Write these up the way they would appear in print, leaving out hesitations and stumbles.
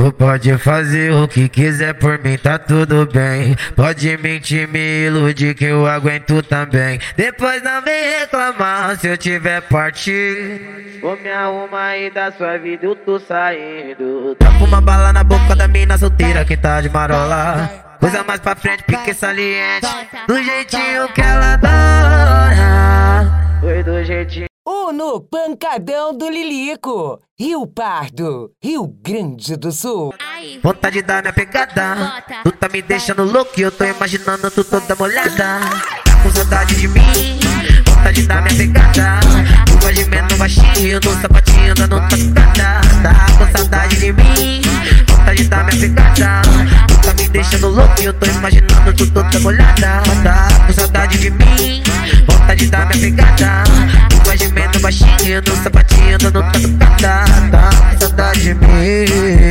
Tu pode fazer o que quiser por mim, tá tudo bem. Pode mentir, me iludir que eu aguento também. Depois não vem reclamar se eu tiver partir. Vou me arrumar e da sua vida eu tô saindo. Tá com uma bala na boca da mina solteira que tá de marola. Coisa mais pra frente, pique saliente. Do jeitinho que ela adora. Foi do jeitinho. No Pancadão do Lilico, Rio Pardo, Rio Grande do Sul. Vontade de dar minha pegada. Tu tá me deixando louco e eu tô imaginando tu toda molhada. Tá com saudade de mim, vontade de dar minha pegada. Tu vai gemendo baixinho no sapatinho dando tacada. Tá com saudade de mim, vontade de dar minha pegada. Tu tá me deixando louco e eu tô imaginando tu toda molhada. Tá com saudade de mim, vontade de dar minha pegada. Tu vai gemendo baixinho no sapatinho dando tacada. Tá com saudade de mim.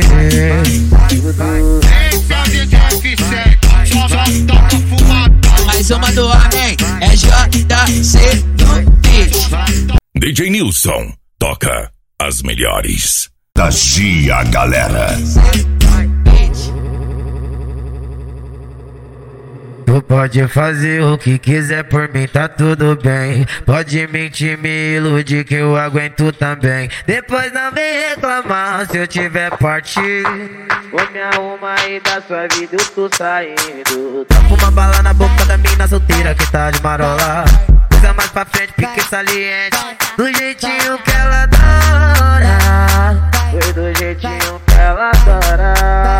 Mais uma do homem, é JC do beat. DJ Nilson toca as melhores. Da Gia, galera. Tu pode fazer o que quiser por mim, tá tudo bem. Pode mentir, me iludir que eu aguento também. Depois não vem reclamar se eu tiver partir. Vou me arrumar e da sua vida eu tô saindo. Tá com uma bala na boca da mina solteira que tá de marola. Coisa mais pra frente, pique saliente. Do jeitinho que ela adora. Foi do jeitinho que ela adora.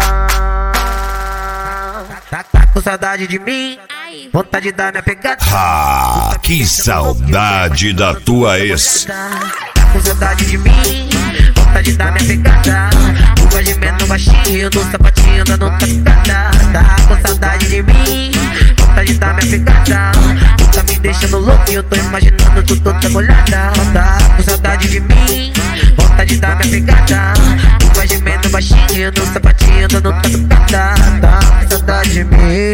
Tá com saudade de mim, vontade de dar minha pegada. Ah, que saudade da tua ex. Tá com saudade de mim, vontade de dar minha pegada. Tu vai gemendo baixinho no sapatinho dando tacada. Tá com saudade de mim, vontade de dar minha pegada. Tu tá me deixando louco e eu tô imaginando tu toda molhada. Tá com saudade de mim, vontade de dar minha pegada. Tu vai gemendo baixinho no sapatinho dando tacada. Tá com saudade de mim.